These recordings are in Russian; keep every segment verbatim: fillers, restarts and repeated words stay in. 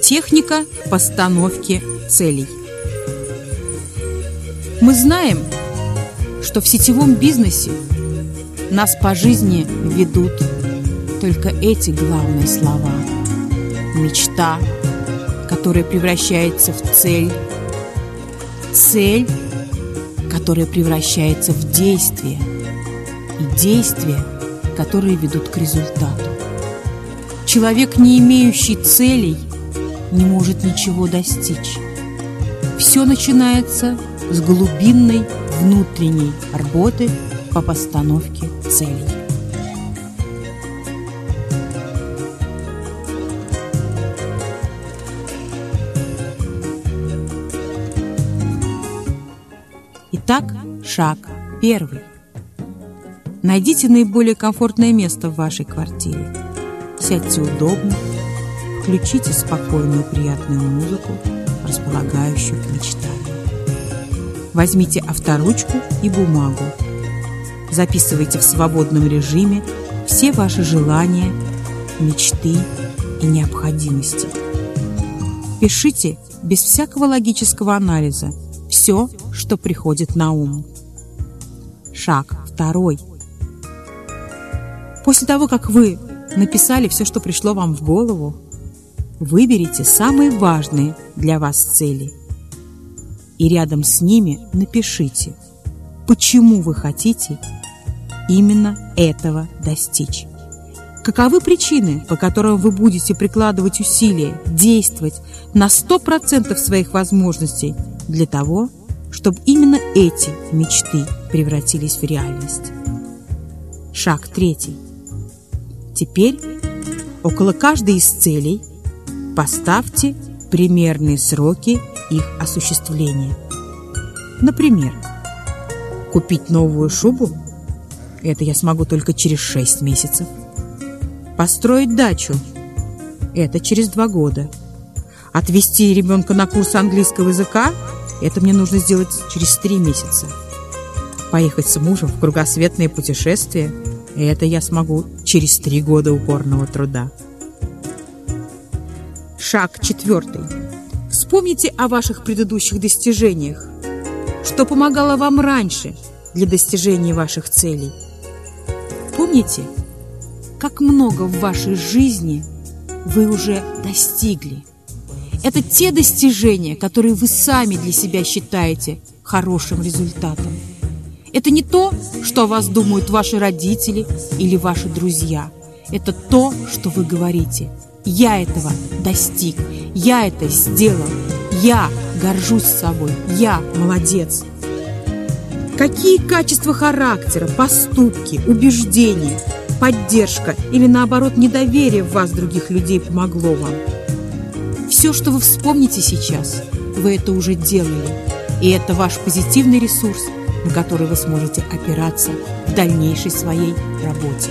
Техника постановки целей. Мы знаем, что в сетевом бизнесе нас по жизни ведут только эти главные слова. Мечта, которая превращается в цель. Цель, которая превращается в действие. И действия, которые ведут к результату. Человек, не имеющий целей, не может ничего достичь. Все начинается с глубинной внутренней работы по постановке целей. Итак, шаг первый. Найдите наиболее комфортное место в вашей квартире. Сядьте удобно, включите спокойную приятную музыку, располагающую к мечтанию. Возьмите авторучку и бумагу. Записывайте в свободном режиме все ваши желания, мечты и необходимости. Пишите без всякого логического анализа все, что приходит на ум. Шаг второй. После того, как вы написали все, что пришло вам в голову, выберите самые важные для вас цели и рядом с ними напишите, почему вы хотите именно этого достичь. Каковы причины, по которым вы будете прикладывать усилия, действовать на сто процентов своих возможностей для того, чтобы именно эти мечты превратились в реальность. Шаг третий. Теперь около каждой из целей поставьте примерные сроки их осуществления. Например, купить новую шубу – это я смогу только через шесть месяцев. Построить дачу – это через два года. Отвезти ребенка на курс английского языка – это мне нужно сделать через три месяца. Поехать с мужем в кругосветное путешествие – это я смогу через три года упорного труда. Шаг четвертый. Вспомните о ваших предыдущих достижениях. Что помогало вам раньше для достижения ваших целей? Помните, как много в вашей жизни вы уже достигли? Это те достижения, которые вы сами для себя считаете хорошим результатом. Это не то, что о вас думают ваши родители или ваши друзья. Это то, что вы говорите. Я этого достиг, я это сделал, я горжусь собой, я молодец. Какие качества характера, поступки, убеждения, поддержка или, наоборот, недоверие в вас других людей помогло вам? Все, что вы вспомните сейчас, вы это уже делали. И это ваш позитивный ресурс, на который вы сможете опираться в дальнейшей своей работе.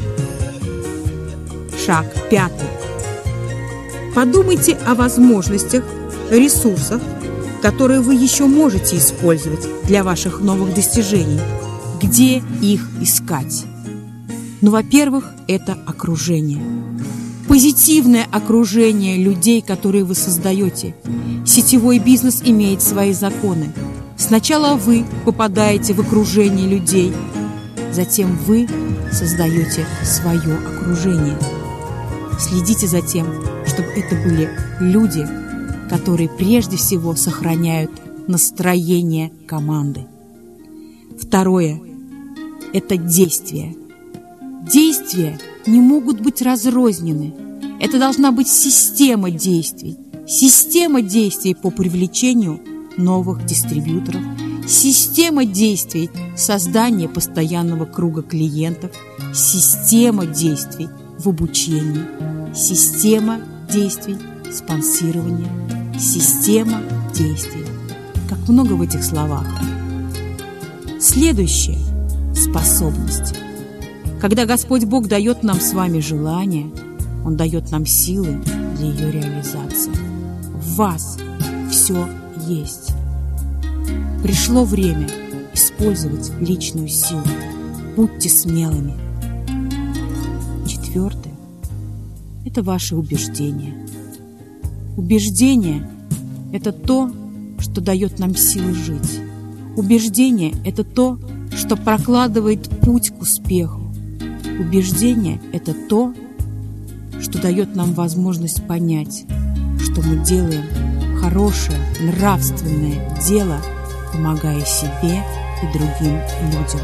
Шаг пятый. Подумайте о возможностях, ресурсах, которые вы еще можете использовать для ваших новых достижений. Где их искать? Ну, во-первых, это окружение. Позитивное окружение людей, которые вы создаете. Сетевой бизнес имеет свои законы. Сначала вы попадаете в окружение людей, затем вы создаете свое окружение. Следите за тем, чтобы это были люди, которые прежде всего сохраняют настроение команды. Второе – это действия. Действия не могут быть разрознены. Это должна быть система действий. Система действий по привлечению новых дистрибьюторов, система действий создания постоянного круга клиентов, система действий в обучении, система действий спонсирования, система действий. Как много в этих словах. Следующее – способности. Когда Господь Бог дает нам с вами желание, Он дает нам силы для ее реализации. В вас все есть. Пришло время использовать личную силу. Будьте смелыми. Четвертое – это ваши убеждения. Убеждение – это то, что дает нам силы жить. Убеждение – это то, что прокладывает путь к успеху. Убеждение – это то, что дает нам возможность понять, что мы делаем хорошее, нравственное дело, помогая себе и другим людям.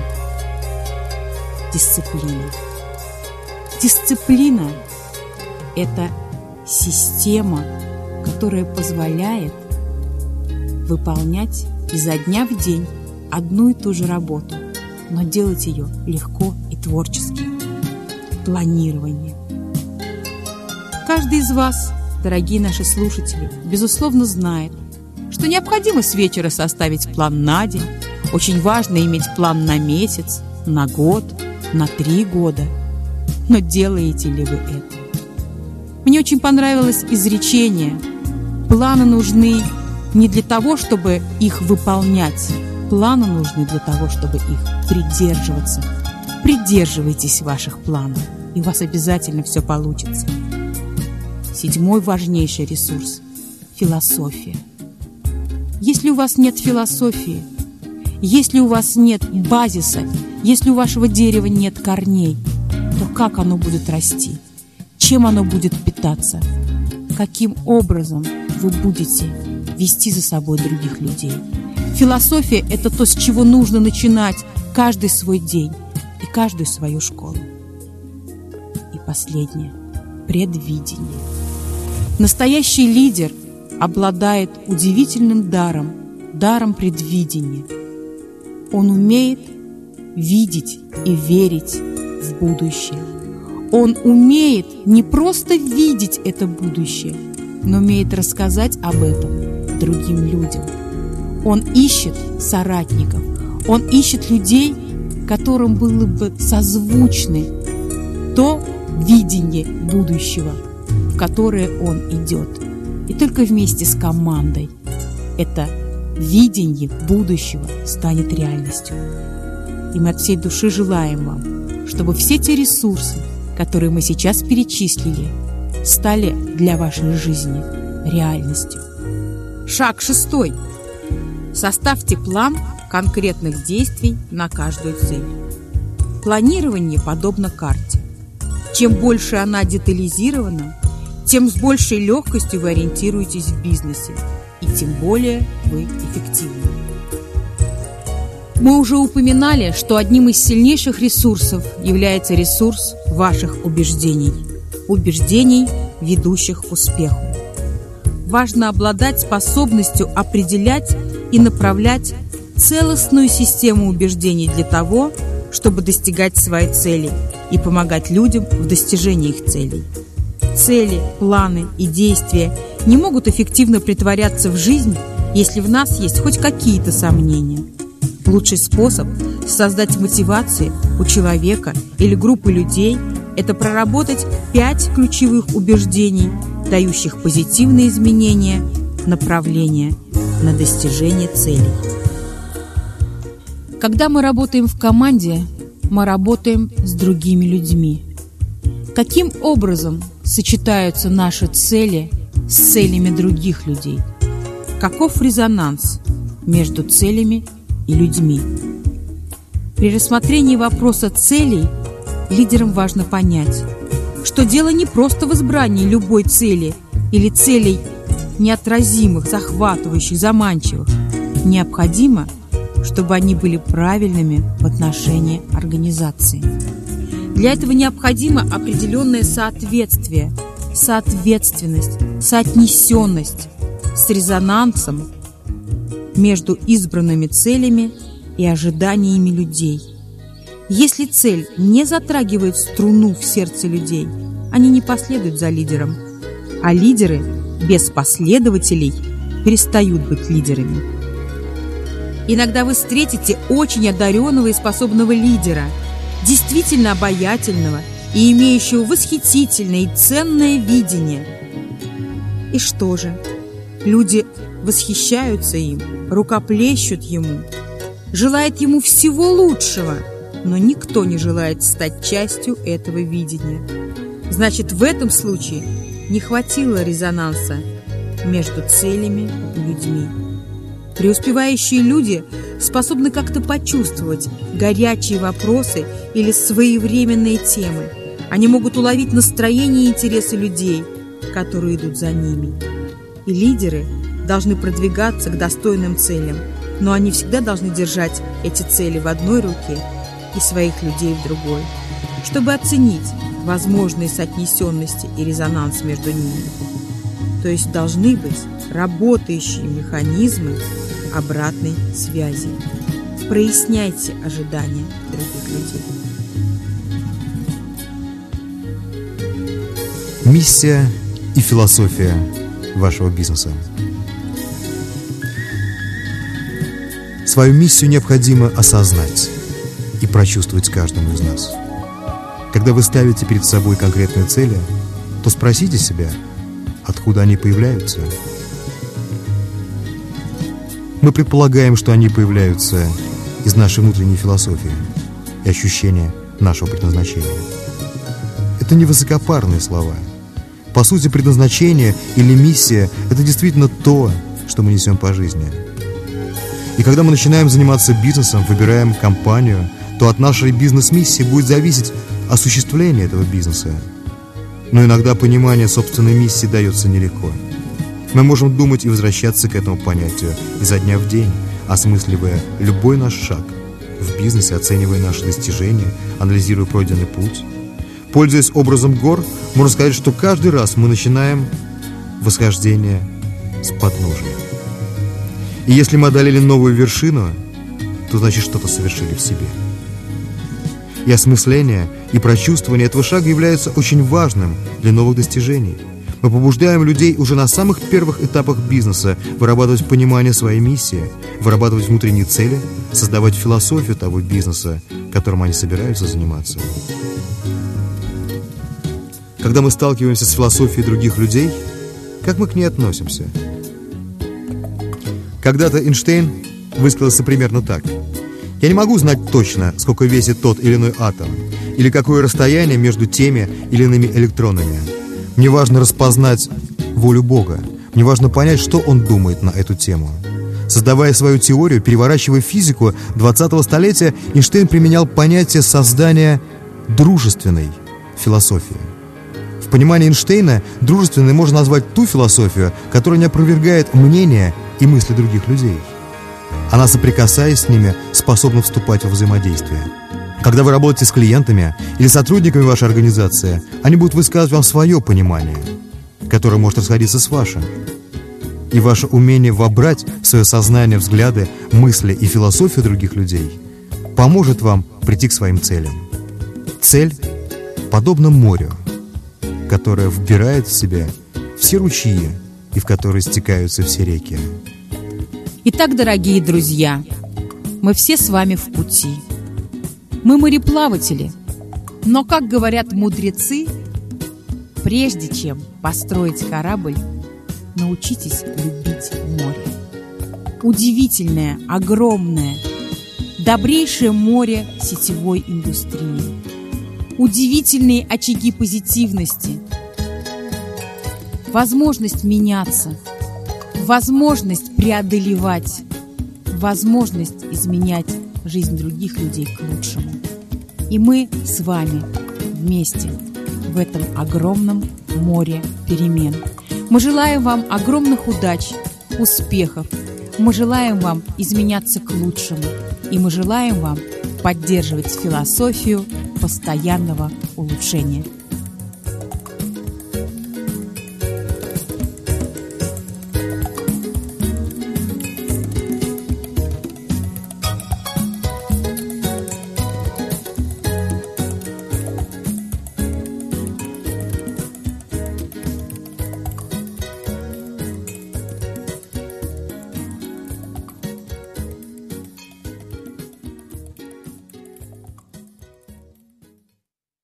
Дисциплина. Дисциплина – это система, которая позволяет выполнять изо дня в день одну и ту же работу, но делать ее легко и творчески. Планирование. Каждый из вас, дорогие наши слушатели, безусловно знает, что необходимо с вечера составить план на день. Очень важно иметь план на месяц, на год, на три года. Но делаете ли вы это? Мне очень понравилось изречение: планы нужны не для того, чтобы их выполнять. Планы нужны для того, чтобы их придерживаться. Придерживайтесь ваших планов, и у вас обязательно все получится. Седьмой важнейший ресурс – философия. Если у вас нет философии, если у вас нет базиса, если у вашего дерева нет корней, то как оно будет расти? Чем оно будет питаться? Каким образом вы будете вести за собой других людей? Философия – это то, с чего нужно начинать каждый свой день и каждую свою школу. И последнее – предвидение. Настоящий лидер обладает удивительным даром, даром предвидения. Он умеет видеть и верить в будущее. Он умеет не просто видеть это будущее, но умеет рассказать об этом другим людям. Он ищет соратников, он ищет людей, которым было бы созвучны то видение будущего, в которое он идет. И только вместе с командой это видение будущего станет реальностью. И мы от всей души желаем вам, чтобы все те ресурсы, которые мы сейчас перечислили, стали для вашей жизни реальностью. Шаг шестой. Составьте план конкретных действий на каждую цель. Планирование подобно карте. Чем больше она детализирована, тем с большей легкостью вы ориентируетесь в бизнесе, и тем более вы эффективны. Мы уже упоминали, что одним из сильнейших ресурсов является ресурс ваших убеждений, убеждений, ведущих к успеху. Важно обладать способностью определять и направлять целостную систему убеждений для того, чтобы достигать своей цели и помогать людям в достижении их целей. Цели, планы и действия не могут эффективно претворяться в жизнь, если в нас есть хоть какие-то сомнения. Лучший способ создать мотивацию у человека или группы людей – это проработать пять ключевых убеждений, дающих позитивные изменения направления на достижение целей. Когда мы работаем в команде, мы работаем с другими людьми. Каким образом сочетаются наши цели с целями других людей? Каков резонанс между целями и людьми? При рассмотрении вопроса целей лидерам важно понять, что дело не просто в избрании любой цели или целей неотразимых, захватывающих, заманчивых. Необходимо, чтобы они были правильными в отношении организации. Для этого необходимо определенное соответствие, соответственность, соотнесенность с резонансом между избранными целями и ожиданиями людей. Если цель не затрагивает струну в сердце людей, они не последуют за лидером, а лидеры без последователей перестают быть лидерами. Иногда вы встретите очень одаренного и способного лидера, действительно обаятельного и имеющего восхитительное и ценное видение. И что же? Люди восхищаются им, рукоплещут ему, желают ему всего лучшего, но никто не желает стать частью этого видения. Значит, в этом случае не хватило резонанса между целями и людьми. Преуспевающие люди способны как-то почувствовать горячие вопросы или своевременные темы. Они могут уловить настроение и интересы людей, которые идут за ними. И лидеры должны продвигаться к достойным целям, но они всегда должны держать эти цели в одной руке и своих людей в другой, чтобы оценить возможные соотнесенности и резонанс между ними. То есть должны быть работающие механизмы обратной связи. Проясняйте ожидания других людей. Миссия и философия вашего бизнеса. Свою миссию необходимо осознать и прочувствовать каждому из нас. Когда вы ставите перед собой конкретные цели, то спросите себя, откуда они появляются. Мы предполагаем, что они появляются из нашей внутренней философии и ощущения нашего предназначения. Это не высокопарные слова. По сути, предназначение или миссия – это действительно то, что мы несем по жизни. И когда мы начинаем заниматься бизнесом, выбираем компанию, то от нашей бизнес-миссии будет зависеть осуществление этого бизнеса. Но иногда понимание собственной миссии дается нелегко. Мы можем думать и возвращаться к этому понятию изо дня в день, осмысливая любой наш шаг в бизнесе, оценивая наши достижения, анализируя пройденный путь. Пользуясь образом гор, можно сказать, что каждый раз мы начинаем восхождение с подножия. И если мы одолели новую вершину, то значит что-то совершили в себе. И осмысление, и прочувствование этого шага являются очень важным для новых достижений. Мы побуждаем людей уже на самых первых этапах бизнеса вырабатывать понимание своей миссии, вырабатывать внутренние цели, создавать философию того бизнеса, которым они собираются заниматься. Когда мы сталкиваемся с философией других людей, как мы к ней относимся? Когда-то Эйнштейн высказался примерно так: «Я не могу знать точно, сколько весит тот или иной атом, или какое расстояние между теми или иными электронами. Мне важно распознать волю Бога. Мне важно понять, что Он думает на эту тему». Создавая свою теорию, переворачивая физику двадцатого столетия, Эйнштейн применял понятие создания дружественной философии. В понимании Эйнштейна дружественной можно назвать ту философию, которая не опровергает мнения и мысли других людей. Она, соприкасаясь с ними, способна вступать во взаимодействие. Когда вы работаете с клиентами или сотрудниками вашей организации, они будут высказывать вам свое понимание, которое может расходиться с вашим. И ваше умение вобрать в свое сознание взгляды, мысли и философию других людей поможет вам прийти к своим целям. Цель подобна морю, которое вбирает в себя все ручьи и в которые стекаются все реки. Итак, дорогие друзья, мы все с вами в пути. Мы мореплаватели, но, как говорят мудрецы, прежде чем построить корабль, научитесь любить море. Удивительное, огромное, добрейшее море сетевой индустрии. Удивительные очаги позитивности, возможность меняться, возможность преодолевать, возможность изменять жизнь других людей к лучшему. И мы с вами вместе в этом огромном море перемен. Мы желаем вам огромных удач, успехов. Мы желаем вам изменяться к лучшему. И мы желаем вам поддерживать философию постоянного улучшения.